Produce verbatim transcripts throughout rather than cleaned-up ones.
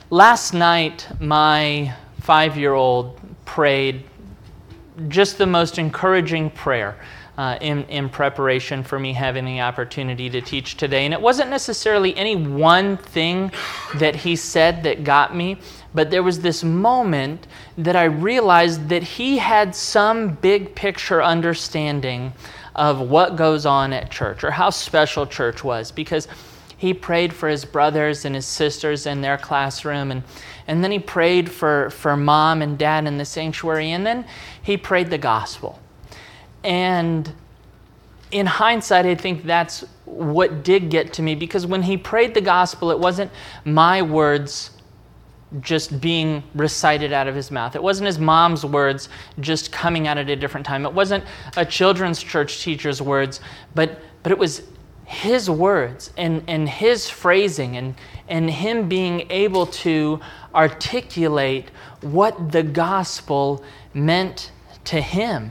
Last night, my five-year-old prayed just the most encouraging prayer uh, in, in preparation for me having the opportunity to teach today. And it wasn't necessarily any one thing that he said that got me, but there was this moment that I realized that he had some big picture understanding of what goes on at church or how special church was, because he prayed for his brothers and his sisters in their classroom, and, and then he prayed for, for mom and dad in the sanctuary, and then he prayed the gospel. And in hindsight, I think that's what did get to me, because when he prayed the gospel, it wasn't my words just being recited out of his mouth. It wasn't his mom's words just coming out at a different time. It wasn't a children's church teacher's words, but, but it was his words and, and his phrasing and, and him being able to articulate what the gospel meant to him.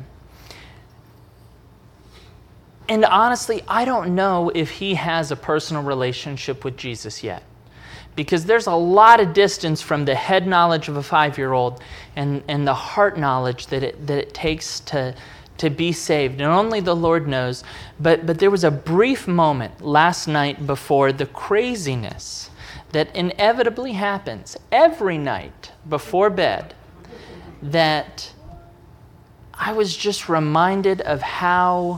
And honestly, I don't know if he has a personal relationship with Jesus yet, because there's a lot of distance from the head knowledge of a five-year-old and, and the heart knowledge that it, that it takes to to be saved, and only the Lord knows. But but there was a brief moment last night before the craziness that inevitably happens every night before bed, that I was just reminded of how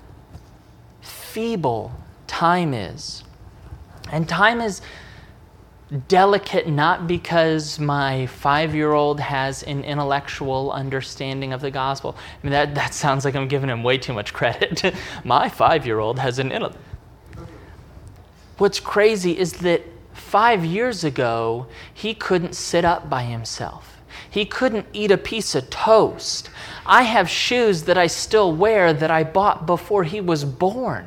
feeble time is. And time is delicate not because my five-year-old has an intellectual understanding of the gospel. I mean, that, that sounds like I'm giving him way too much credit. My five-year-old has an intellect. What's crazy is that five years ago, he couldn't sit up by himself. He couldn't eat a piece of toast. I have shoes that I still wear that I bought before he was born.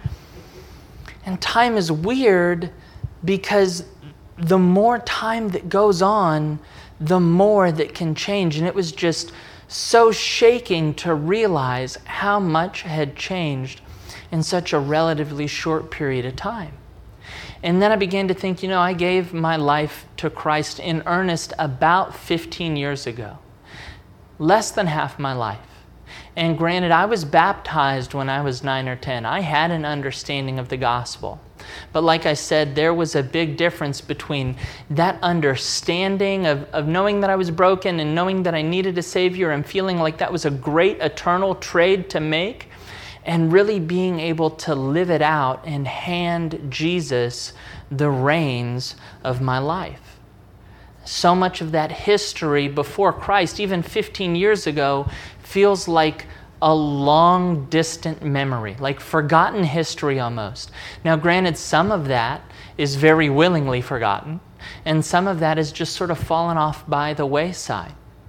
And time is weird because the more time that goes on, the more that can change. And it was just so shaking to realize how much had changed in such a relatively short period of time. And then I began to think, you know, I gave my life to Christ in earnest about fifteen years ago, less than half my life. And granted, I was baptized when I was nine or ten. I had an understanding of the gospel. But like I said, there was a big difference between that understanding of, of knowing that I was broken and knowing that I needed a Savior and feeling like that was a great eternal trade to make, and really being able to live it out and hand Jesus the reins of my life. So much of that history before Christ, even fifteen years ago, feels like a long, distant memory, like forgotten history almost. Now, granted, some of that is very willingly forgotten, and some of that is just sort of fallen off by the wayside.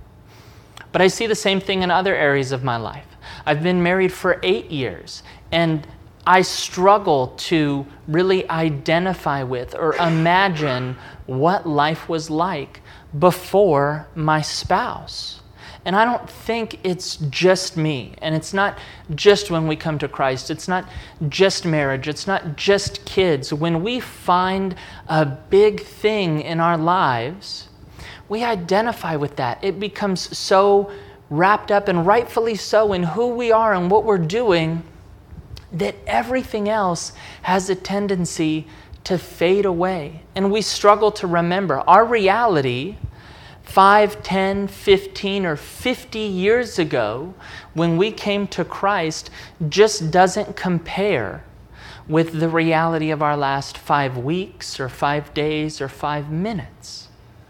But I see the same thing in other areas of my life. I've been married for eight years, and I struggle to really identify with or imagine what life was like before my spouse. And I don't think it's just me, and it's not just when we come to Christ. It's not just marriage. It's not just kids. When we find a big thing in our lives, we identify with that. It becomes so wrapped up, and rightfully so, in who we are and what we're doing, that everything else has a tendency to fade away. And we struggle to remember our reality five, ten, fifteen, or fifty years ago when we came to Christ just doesn't compare with the reality of our last five weeks or five days or five minutes.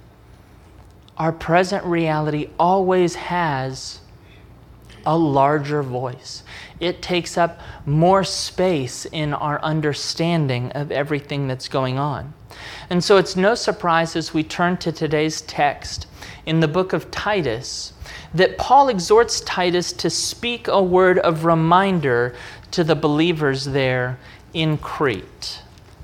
Our present reality always has a larger voice. It takes up more space in our understanding of everything that's going on. And so it's no surprise as we turn to today's text in the book of Titus that Paul exhorts Titus to speak a word of reminder to the believers there in Crete.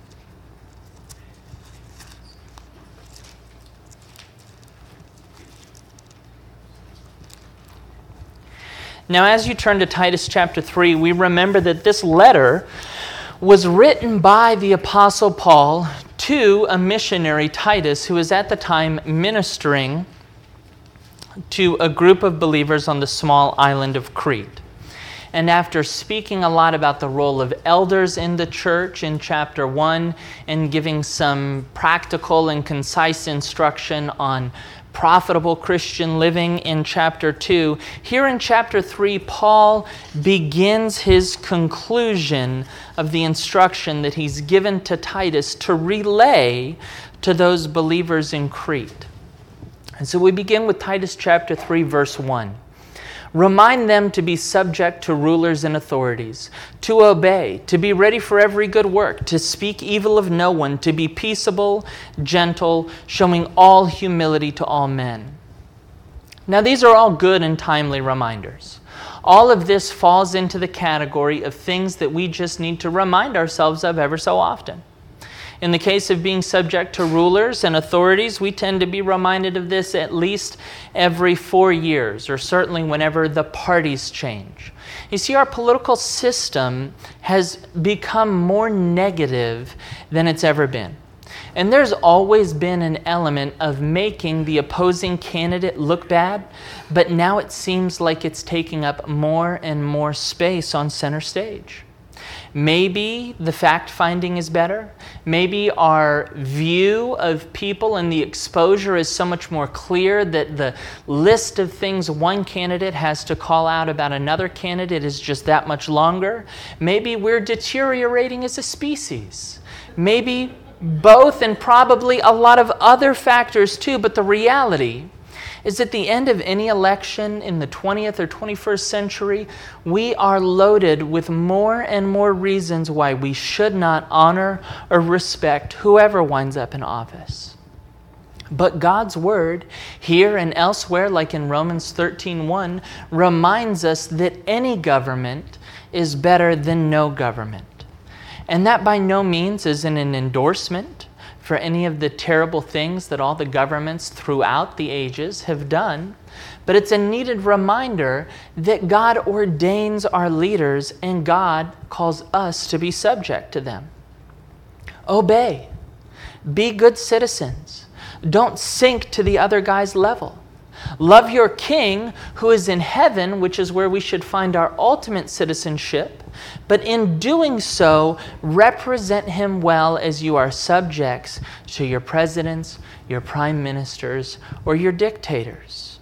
Now, as you turn to Titus chapter three, we remember that this letter was written by the Apostle Paul to a missionary, Titus, who was at the time ministering to a group of believers on the small island of Crete. And after speaking a lot about the role of elders in the church in chapter one and giving some practical and concise instruction on profitable Christian living in chapter two, here in chapter three, Paul begins his conclusion of the instruction that he's given to Titus to relay to those believers in Crete. And so we begin with Titus chapter three, verse one. Remind them to be subject to rulers and authorities, to obey, to be ready for every good work, to speak evil of no one, to be peaceable, gentle, showing all humility to all men. Now, these are all good and timely reminders. All of this falls into the category of things that we just need to remind ourselves of ever so often. In the case of being subject to rulers and authorities, we tend to be reminded of this at least every four years, or certainly whenever the parties change. You see, our political system has become more negative than it's ever been. And there's always been an element of making the opposing candidate look bad, but now it seems like it's taking up more and more space on center stage. Maybe the fact-finding is better. Maybe our view of people and the exposure is so much more clear that the list of things one candidate has to call out about another candidate is just that much longer. Maybe we're deteriorating as a species. Maybe both, and probably a lot of other factors too, but the reality is at the end of any election in the twentieth or twenty-first century, we are loaded with more and more reasons why we should not honor or respect whoever winds up in office. But God's word, here and elsewhere, like in Romans thirteen one, reminds us that any government is better than no government. And that by no means is an endorsement for any of the terrible things that all the governments throughout the ages have done, but it's a needed reminder that God ordains our leaders and God calls us to be subject to them. Obey. Be good citizens. Don't sink to the other guy's level. Love your king who is in heaven, which is where we should find our ultimate citizenship, but in doing so, represent him well as you are subjects to your presidents, your prime ministers, or your dictators.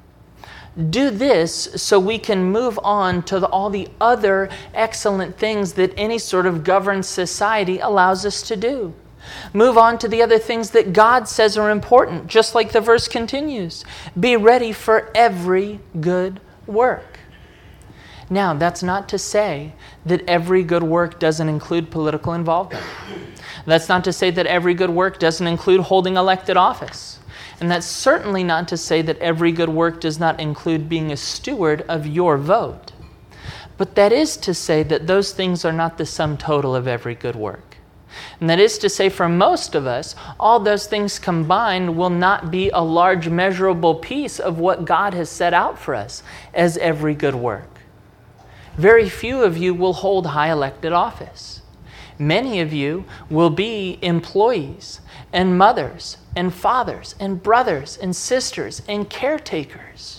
Do this so we can move on to the, all the other excellent things that any sort of governed society allows us to do. Move on to the other things that God says are important, just like the verse continues. Be ready for every good work. Now, that's not to say that every good work doesn't include political involvement. That's not to say that every good work doesn't include holding elected office. And that's certainly not to say that every good work does not include being a steward of your vote. But that is to say that those things are not the sum total of every good work. And that is to say, for most of us, all those things combined will not be a large measurable piece of what God has set out for us as every good work. Very few of you will hold high elected office. Many of you will be employees and mothers and fathers and brothers and sisters and caretakers.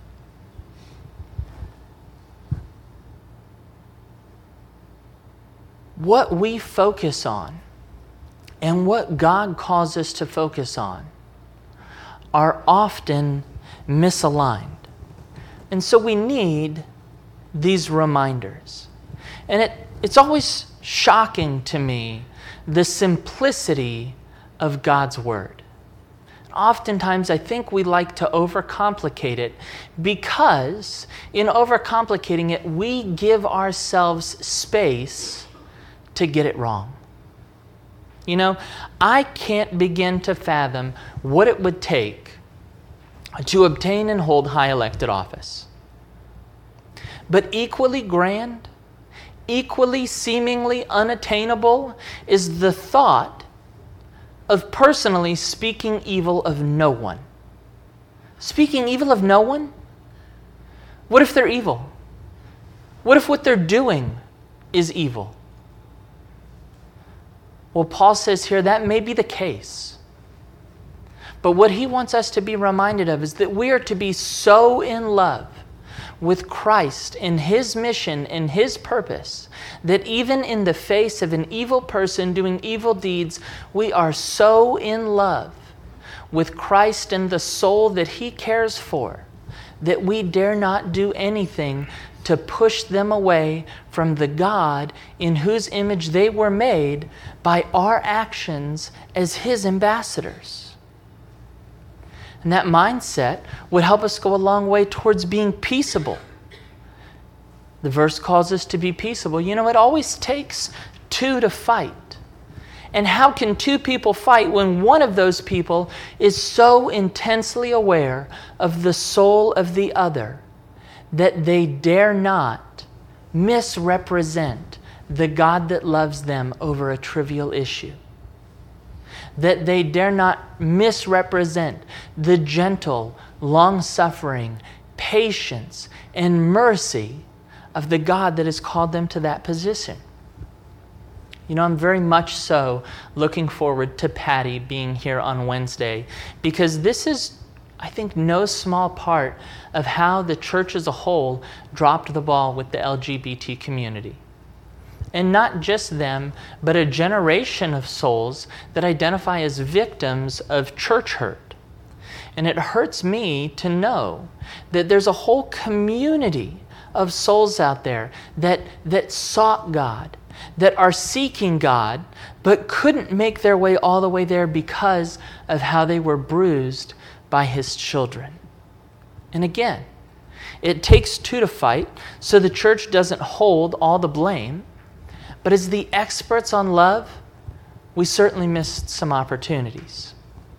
What we focus on and what God calls us to focus on are often misaligned. And so we need these reminders. And it, it's always shocking to me the simplicity of God's word. Oftentimes I think we like to overcomplicate it because in overcomplicating it, we give ourselves space to get it wrong. You know, I can't begin to fathom what it would take to obtain and hold high elected office. But equally grand, equally seemingly unattainable is the thought of personally speaking evil of no one. Speaking evil of no one? What if they're evil? What if what they're doing is evil? Well, Paul says here that may be the case. But what he wants us to be reminded of is that we are to be so in love with Christ in his mission and his purpose that even in the face of an evil person doing evil deeds, we are so in love with Christ and the soul that he cares for that we dare not do anything to push them away from the God in whose image they were made by our actions as his ambassadors. And that mindset would help us go a long way towards being peaceable. The verse calls us to be peaceable. You know, it always takes two to fight. And how can two people fight when one of those people is so intensely aware of the soul of the other that they dare not misrepresent the God that loves them over a trivial issue? That they dare not misrepresent the gentle, long-suffering, patience, and mercy of the God that has called them to that position. You know, I'm very much so looking forward to Patty being here on Wednesday, because this is, I think, no small part of how the church as a whole dropped the ball with the L G B T community. And not just them, but a generation of souls that identify as victims of church hurt. And it hurts me to know that there's a whole community of souls out there that, that sought God, that are seeking God, but couldn't make their way all the way there because of how they were bruised by his children. And again, it takes two to fight, so the church doesn't hold all the blame. But as the experts on love, we certainly missed some opportunities.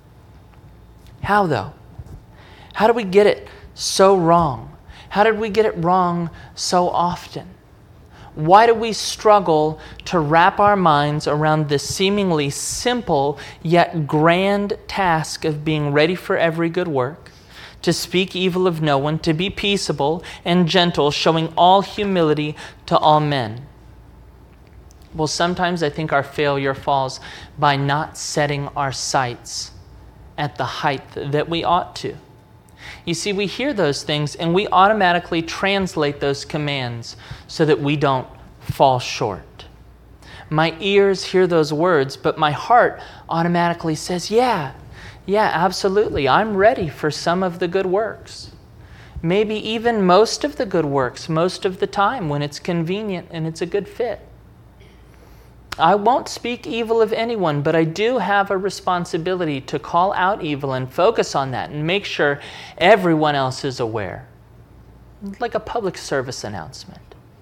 How though? How did we get it so wrong? How did we get it wrong so often? Why do we struggle to wrap our minds around the seemingly simple yet grand task of being ready for every good work, to speak evil of no one, to be peaceable and gentle, showing all humility to all men? Well, sometimes I think our failure falls by not setting our sights at the height that we ought to. You see, we hear those things and we automatically translate those commands so that we don't fall short. My ears hear those words, but my heart automatically says, yeah, yeah, absolutely. I'm ready for some of the good works. Maybe even most of the good works, most of the time when it's convenient and it's a good fit. I won't speak evil of anyone, but I do have a responsibility to call out evil and focus on that and make sure everyone else is aware. Like a public service announcement.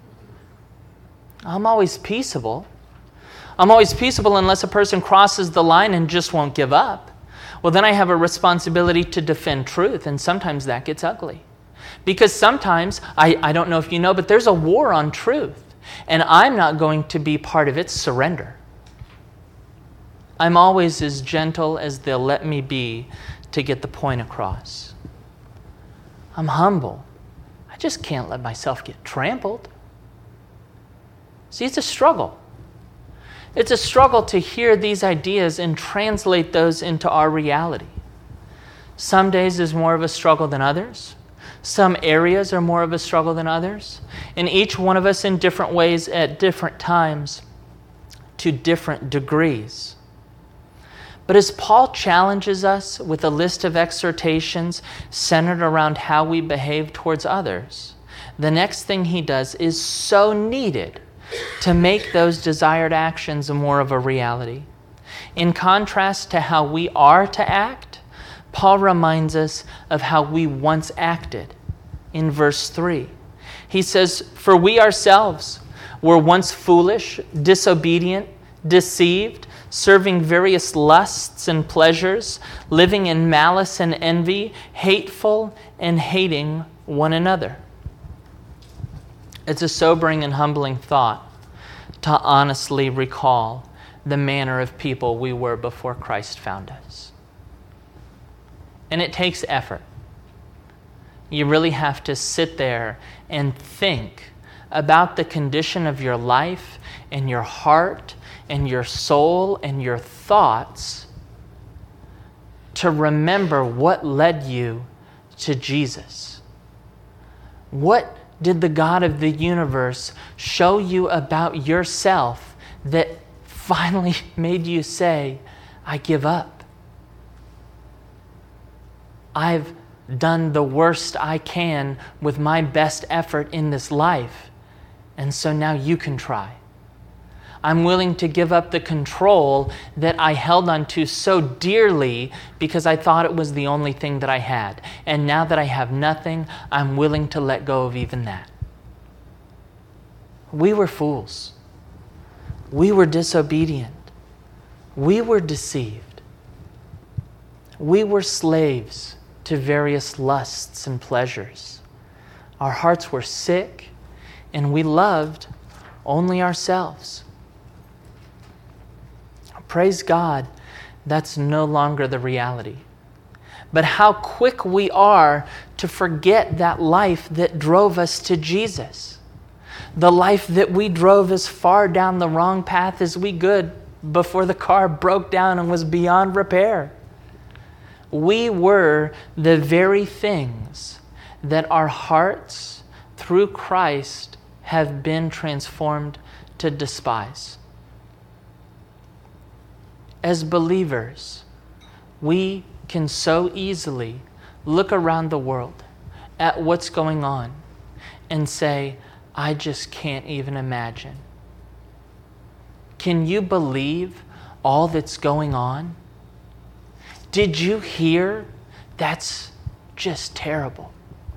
I'm always peaceable. I'm always peaceable unless a person crosses the line and just won't give up. Well, then I have a responsibility to defend truth, and sometimes that gets ugly. Because sometimes, I, I don't know if you know, but there's a war on truth. And I'm not going to be part of its surrender. I'm always as gentle as they'll let me be to get the point across. I'm humble. I just can't let myself get trampled. See, it's a struggle. It's a struggle to hear these ideas and translate those into our reality. Some days is more of a struggle than others. Some areas are more of a struggle than others. And each one of us in different ways at different times to different degrees. But as Paul challenges us with a list of exhortations centered around how we behave towards others, the next thing he does is so needed to make those desired actions more of a reality. In contrast to how we are to act, Paul reminds us of how we once acted in verse three. He says, "For we ourselves were once foolish, disobedient, deceived, serving various lusts and pleasures, living in malice and envy, hateful and hating one another." It's a sobering and humbling thought to honestly recall the manner of people we were before Christ found us. And it takes effort. You really have to sit there and think about the condition of your life and your heart and your soul and your thoughts to remember what led you to Jesus. What did the God of the universe show you about yourself that finally made you say, I give up? I've done the worst I can with my best effort in this life, and so now you can try. I'm willing to give up the control that I held onto so dearly because I thought it was the only thing that I had. And now that I have nothing, I'm willing to let go of even that. We were fools. We were disobedient. We were deceived. We were slaves to various lusts and pleasures. Our hearts were sick, and we loved only ourselves. Praise God, that's no longer the reality. But how quick we are to forget that life that drove us to Jesus. The life that we drove as far down the wrong path as we could before the car broke down and was beyond repair. We were the very things that our hearts, through Christ, have been transformed to despise. As believers, we can so easily look around the world at what's going on and say, I just can't even imagine. Can you believe all that's going on? Did you hear? That's just terrible.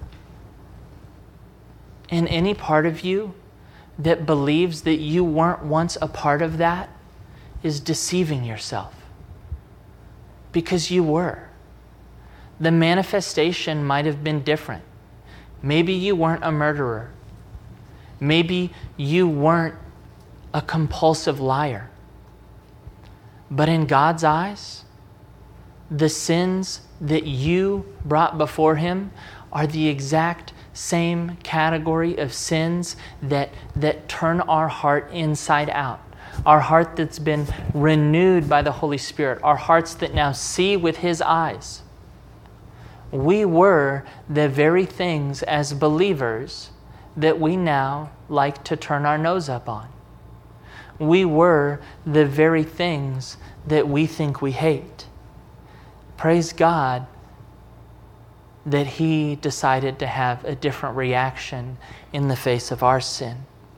And any part of you that believes that you weren't once a part of that is deceiving yourself, because you were. The manifestation might have been different. Maybe you weren't a murderer. Maybe you weren't a compulsive liar. But in God's eyes, the sins that you brought before Him are the exact same category of sins that, that turn our heart inside out. Our heart that's been renewed by the Holy Spirit. Our hearts that now see with His eyes. We were the very things as believers that we now like to turn our nose up on. We were the very things that we think we hate. Praise God that He decided to have a different reaction in the face of our sin.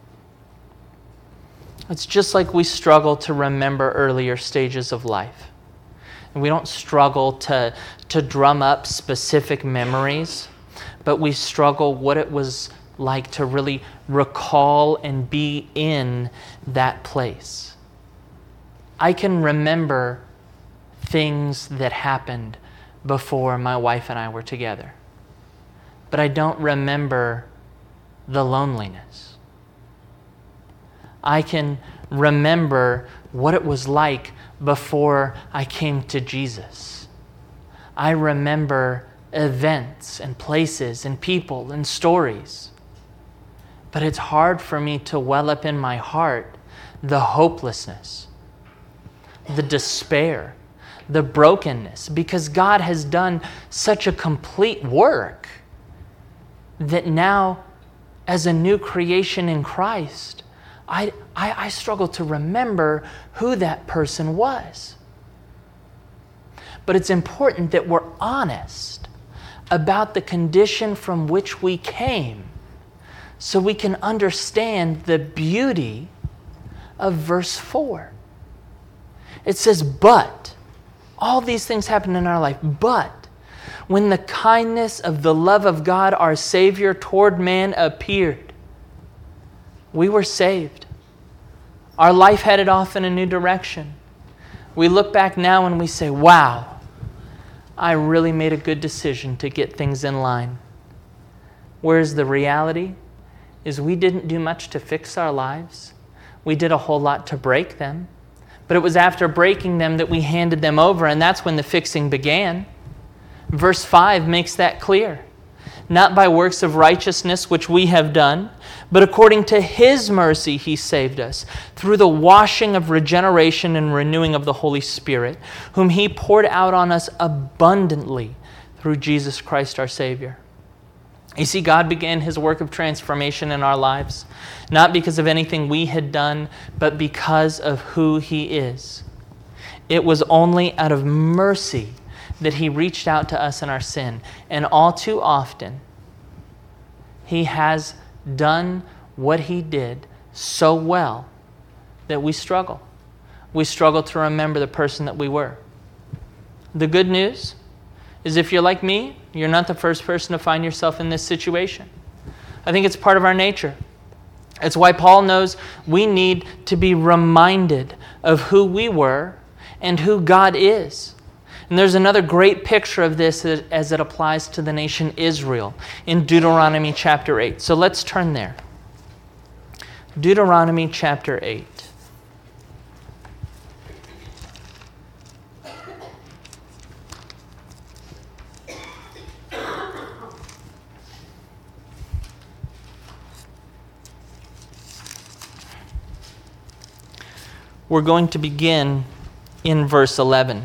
It's just like we struggle to remember earlier stages of life. And we don't struggle to, to drum up specific memories, but we struggle what it was like to really recall and be in that place. I can remember things that happened before my wife and I were together, but I don't remember the loneliness. I can remember what it was like before I came to Jesus. I remember events and places and people and stories. But it's hard for me to well up in my heart the hopelessness, the despair, the brokenness, because God has done such a complete work that now, as a new creation in Christ, I, I, I struggle to remember who that person was. But it's important that we're honest about the condition from which we came so we can understand the beauty of verse four. It says, but, all these things happen in our life, but when the kindness of the love of God, our Savior, toward man appeared, we were saved. Our life headed off in a new direction. We look back now and we say, wow, I really made a good decision to get things in line. Whereas the reality is we didn't do much to fix our lives. We did a whole lot to break them. But it was after breaking them that we handed them over, and that's when the fixing began. Verse five makes that clear. not by works of righteousness which we have done, but according to his mercy he saved us, through the washing of regeneration and renewing of the Holy Spirit, whom he poured out on us abundantly through Jesus Christ our Savior. You see, God began his work of transformation in our lives, not because of anything we had done, but because of who he is. It was only out of mercy that he reached out to us in our sin. And all too often, he has done what he did so well that we struggle. We struggle to remember the person that we were. The good news is, if you're like me, you're not the first person to find yourself in this situation. I think it's part of our nature. It's why Paul knows we need to be reminded of who we were and who God is. And there's another great picture of this as it applies to the nation Israel in Deuteronomy chapter eight. So let's turn there. Deuteronomy chapter eight. We're going to begin in verse eleven.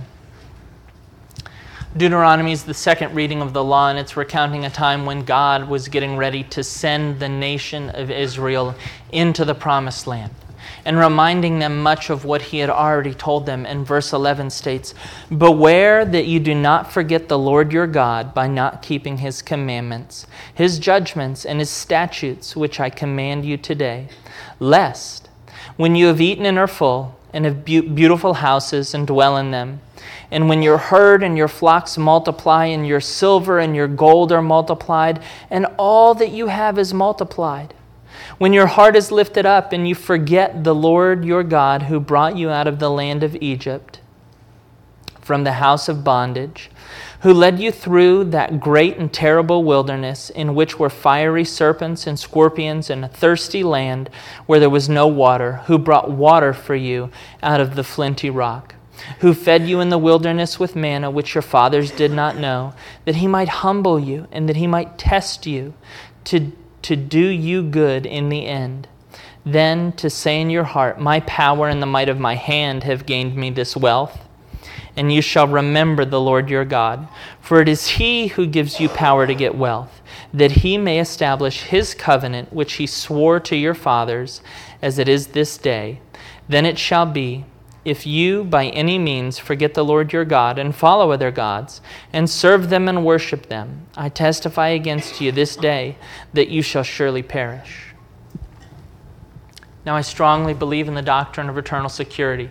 Deuteronomy is the second reading of the law, and it's recounting a time when God was getting ready to send the nation of Israel into the promised land, and reminding them much of what he had already told them. And verse eleven states, "Beware that you do not forget the Lord your God by not keeping his commandments, his judgments, and his statutes, which I command you today, lest, when you have eaten and are full, and have be- beautiful houses and dwell in them, and when your herd and your flocks multiply, and your silver and your gold are multiplied, and all that you have is multiplied, when your heart is lifted up, and you forget the Lord your God, who brought you out of the land of Egypt, from the house of bondage, who led you through that great and terrible wilderness, in which were fiery serpents and scorpions, and a thirsty land where there was no water, who brought water for you out of the flinty rock, who fed you in the wilderness with manna, which your fathers did not know, that he might humble you, and that he might test you, to, to do you good in the end. Then to say in your heart, my power and the might of my hand have gained me this wealth. And you shall remember the Lord your God, for it is he who gives you power to get wealth, that he may establish his covenant, which he swore to your fathers, as it is this day. Then it shall be, if you by any means forget the Lord your God, and follow other gods, and serve them and worship them, I testify against you this day that you shall surely perish." Now, I strongly believe in the doctrine of eternal security.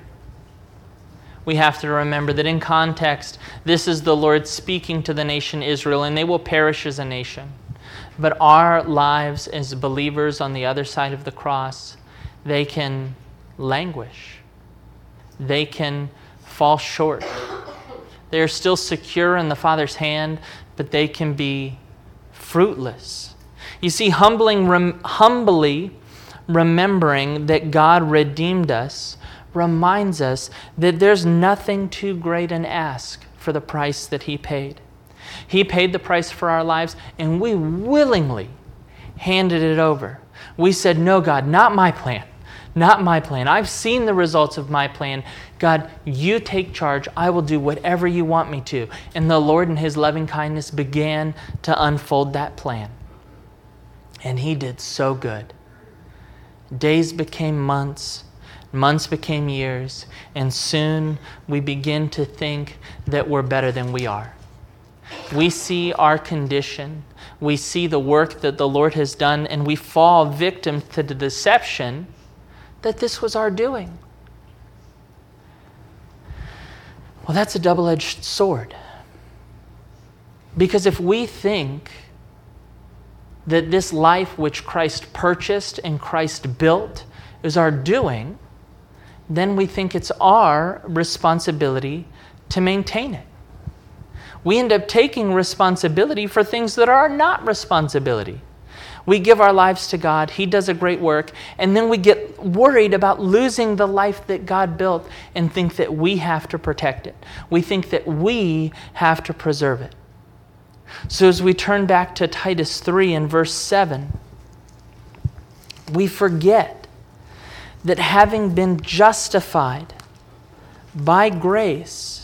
We have to remember that in context, this is the Lord speaking to the nation Israel, and they will perish as a nation. But our lives as believers on the other side of the cross, they can languish. They can fall short. They are still secure in the Father's hand, but they can be fruitless. You see, humbling, rem, humbly remembering that God redeemed us reminds us that there's nothing too great an ask for the price that he paid. He paid the price for our lives, and we willingly handed it over. We said, no, God, not my plan. Not my plan. I've seen the results of my plan. God, you take charge. I will do whatever you want me to. And the Lord in his loving kindness began to unfold that plan. And he did so good. Days became months. Months became years, and soon we begin to think that we're better than we are. We see our condition, we see the work that the Lord has done, and we fall victim to the deception that this was our doing. Well, that's a double-edged sword. Because if we think that this life which Christ purchased and Christ built is our doing, then we think it's our responsibility to maintain it. We end up taking responsibility for things that are not responsibility. We give our lives to God, he does a great work, and then we get worried about losing the life that God built and think that we have to protect it. We think that we have to preserve it. So as we turn back to Titus three and verse seven, we forget that having been justified by grace,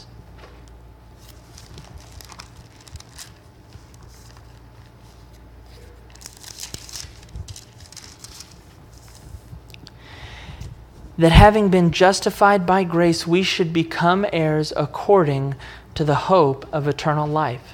that having been justified by grace, we should become heirs according to the hope of eternal life.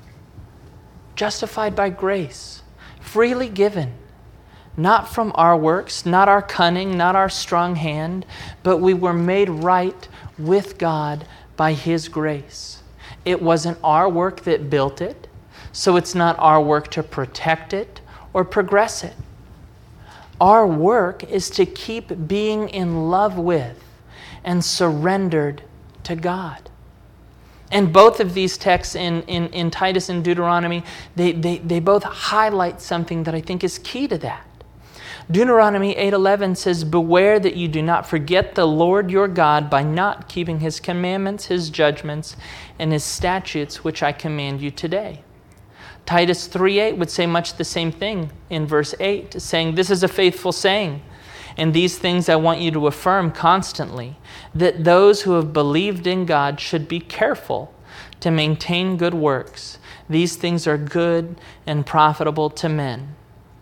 Justified by grace, freely given, not from our works, not our cunning, not our strong hand, but we were made right with God by His grace. It wasn't our work that built it, so it's not our work to protect it or progress it. Our work is to keep being in love with and surrendered to God. And both of these texts in, in, in Titus and Deuteronomy, they, they, they both highlight something that I think is key to that. Deuteronomy eight eleven says, "Beware that you do not forget the Lord your God by not keeping His commandments, His judgments, and His statutes, which I command you today." Titus three eight would say much the same thing in verse eight, saying, "This is a faithful saying, and these things I want you to affirm constantly, that those who have believed in God should be careful to maintain good works. These things are good and profitable to men."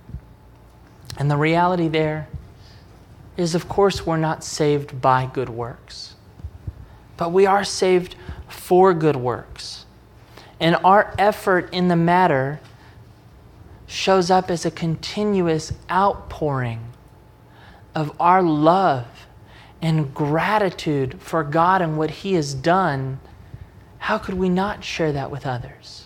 And the reality there is, of course, we're not saved by good works, but we are saved for good works. And our effort in the matter shows up as a continuous outpouring of our love and gratitude for God and what He has done. How could we not share that with others?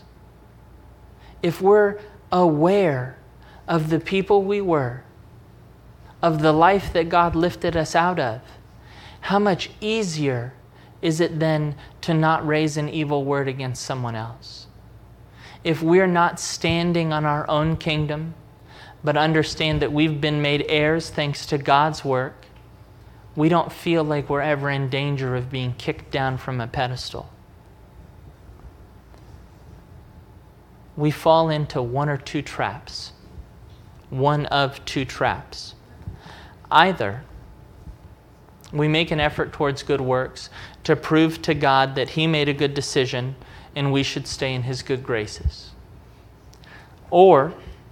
If we're aware of the people we were, of the life that God lifted us out of, how much easier is it then to not raise an evil word against someone else? If we're not standing on our own kingdom, but understand that we've been made heirs thanks to God's work, we don't feel like we're ever in danger of being kicked down from a pedestal. We fall into one or two traps. One of two traps. Either we make an effort towards good works to prove to God that He made a good decision and we should stay in His good graces. Or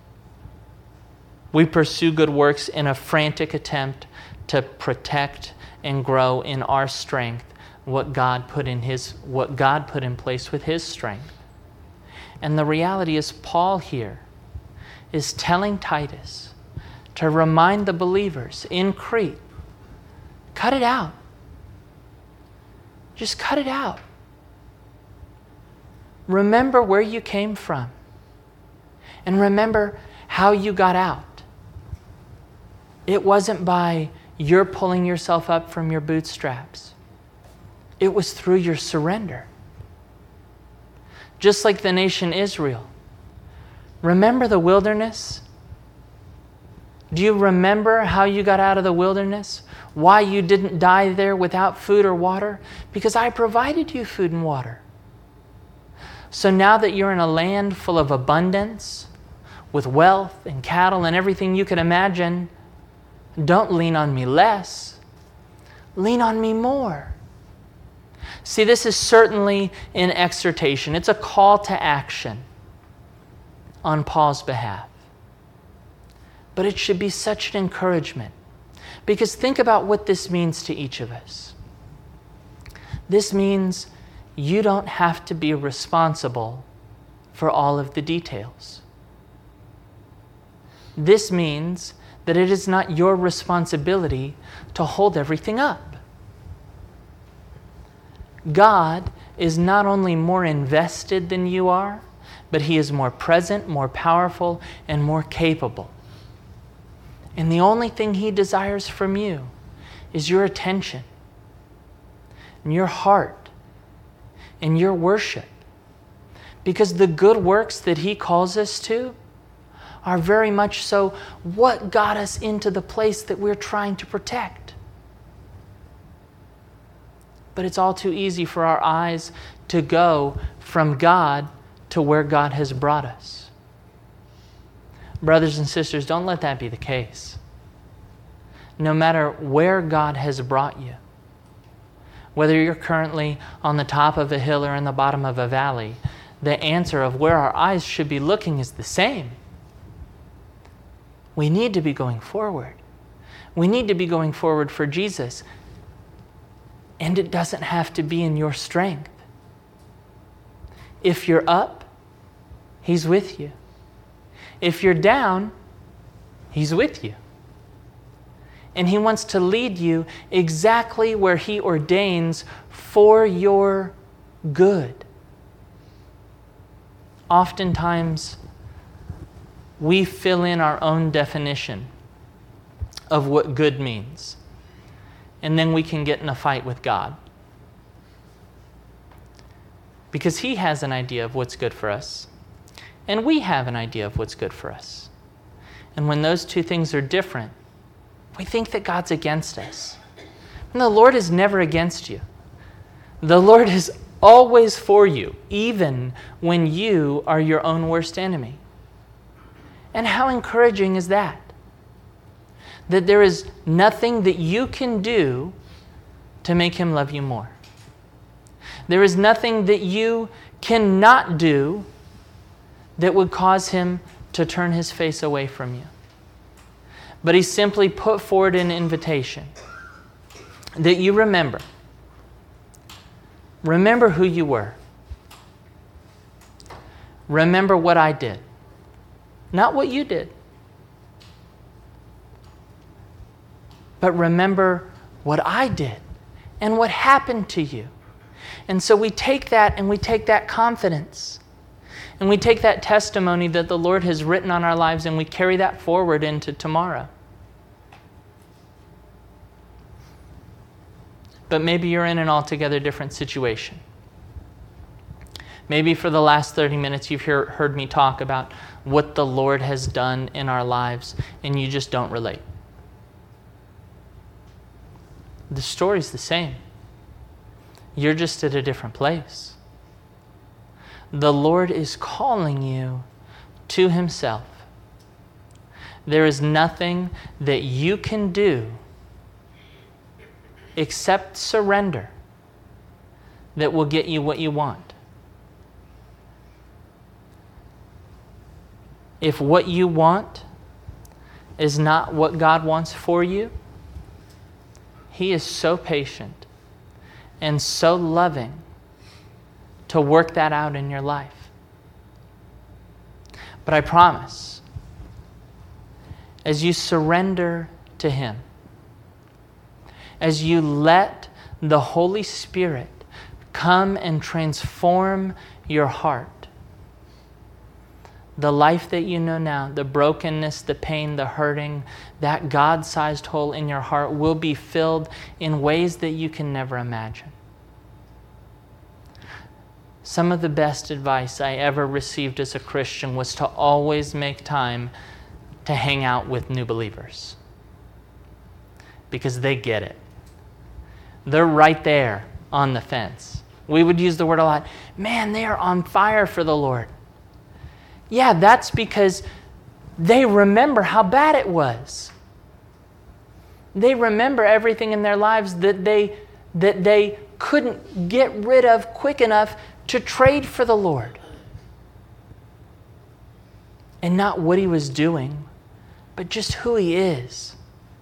we pursue good works in a frantic attempt to protect and grow in our strength what God put in His what God put in place with His strength. And the reality is, Paul here is telling Titus to remind the believers in Crete, cut it out. Just cut it out. Remember where you came from. And remember how you got out. It wasn't by your pulling yourself up from your bootstraps. It was through your surrender. Just like the nation Israel. Remember the wilderness? Do you remember how you got out of the wilderness? Why you didn't die there without food or water? Because I provided you food and water. So now that you're in a land full of abundance, with wealth and cattle and everything you can imagine, don't lean on me less. Lean on me more. See, this is certainly an exhortation. It's a call to action on Paul's behalf. But it should be such an encouragement. Because think about what this means to each of us. This means you don't have to be responsible for all of the details. This means that it is not your responsibility to hold everything up. God is not only more invested than you are, but He is more present, more powerful, and more capable. And the only thing He desires from you is your attention, and your heart, and your worship. Because the good works that He calls us to are very much so what got us into the place that we're trying to protect. But it's all too easy for our eyes to go from God to where God has brought us. Brothers and sisters, don't let that be the case. No matter where God has brought you, whether you're currently on the top of a hill or in the bottom of a valley, the answer of where our eyes should be looking is the same. We need to be going forward. We need to be going forward for Jesus. And it doesn't have to be in your strength. If you're up, He's with you. If you're down, He's with you. And He wants to lead you exactly where He ordains for your good. Oftentimes, we fill in our own definition of what good means. And then we can get in a fight with God. Because He has an idea of what's good for us. And we have an idea of what's good for us. And when those two things are different, we think that God's against us. And the Lord is never against you. The Lord is always for you, even when you are your own worst enemy. And how encouraging is that? That there is nothing that you can do to make Him love you more. There is nothing that you cannot do that would cause Him to turn His face away from you. But He simply put forward an invitation that you remember. Remember who you were. Remember what I did. Not what you did. But remember what I did and what happened to you. And so we take that and we take that confidence. And we take that testimony that the Lord has written on our lives and we carry that forward into tomorrow. But maybe you're in an altogether different situation. Maybe for the last thirty minutes you've hear, heard me talk about what the Lord has done in our lives and you just don't relate. The story's the same. You're just at a different place. The Lord is calling you to Himself. There is nothing that you can do except surrender that will get you what you want. If what you want is not what God wants for you, He is so patient and so loving to work that out in your life. But I promise, as you surrender to Him, as you let the Holy Spirit come and transform your heart, the life that you know now, the brokenness, the pain, the hurting, that God-sized hole in your heart will be filled in ways that you can never imagine. Some of the best advice I ever received as a Christian was to always make time to hang out with new believers. Because they get it. They're right there on the fence. We would use the word a lot. Man, they are on fire for the Lord. Yeah, that's because they remember how bad it was. They remember everything in their lives that they that they couldn't get rid of quick enough to trade for the Lord. And not what He was doing, but just who He is.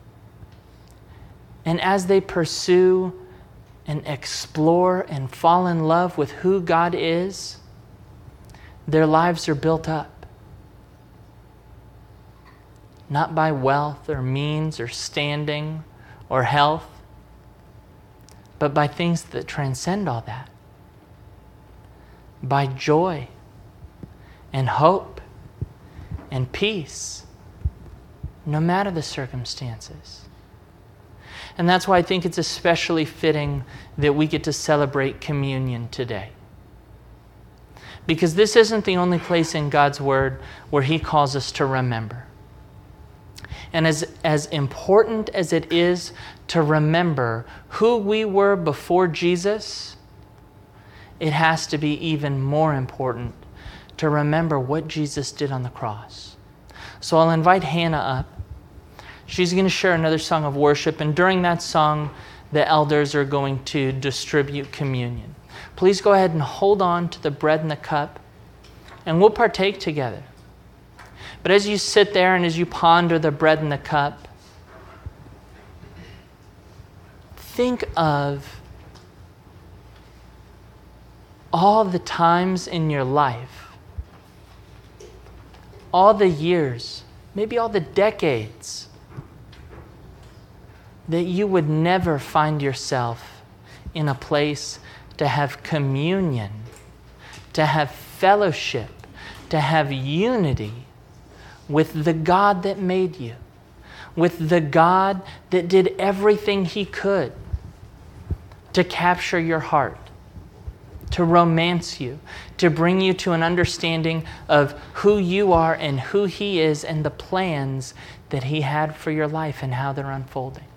And as they pursue and explore and fall in love with who God is, their lives are built up. Not by wealth or means or standing or health, but by things that transcend all that. By joy and hope and peace, no matter the circumstances. And that's why I think it's especially fitting that we get to celebrate communion today. Because this isn't the only place in God's Word where He calls us to remember. And as, as important as it is to remember who we were before Jesus, it has to be even more important to remember what Jesus did on the cross. So I'll invite Hannah up. She's going to share another song of worship, and during that song, the elders are going to distribute communion. Please go ahead and hold on to the bread and the cup, and we'll partake together. But as you sit there and as you ponder the bread and the cup, think of all the times in your life, all the years, maybe all the decades, that you would never find yourself in a place to have communion, to have fellowship, to have unity with the God that made you, with the God that did everything He could to capture your heart, to romance you, to bring you to an understanding of who you are and who He is and the plans that He had for your life and how they're unfolding.